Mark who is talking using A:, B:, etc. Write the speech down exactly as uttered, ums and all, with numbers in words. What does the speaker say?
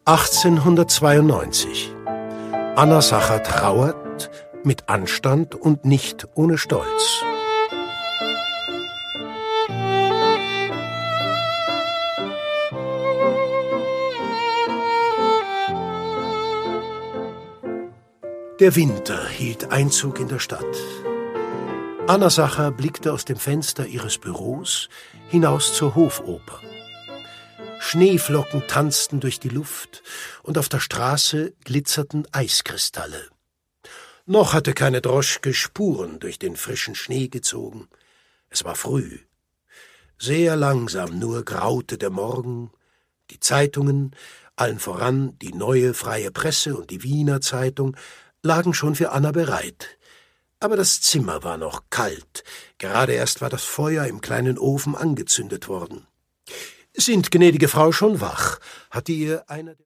A: achtzehnhundertzweiundneunzig. Anna Sacher trauert mit Anstand und nicht ohne Stolz. Der Winter hielt Einzug in der Stadt. Anna Sacher blickte aus dem Fenster ihres Büros hinaus zur Hofoper. Schneeflocken tanzten durch die Luft und auf der Straße glitzerten Eiskristalle. Noch hatte keine Droschke Spuren durch den frischen Schnee gezogen. Es war früh. Sehr langsam nur graute der Morgen. Die Zeitungen, allen voran die Neue Freie Presse und die Wiener Zeitung, lagen schon für Anna bereit. Aber das Zimmer war noch kalt. Gerade erst war das Feuer im kleinen Ofen angezündet worden. »Sind gnädige Frau schon wach?« hatte ihr einer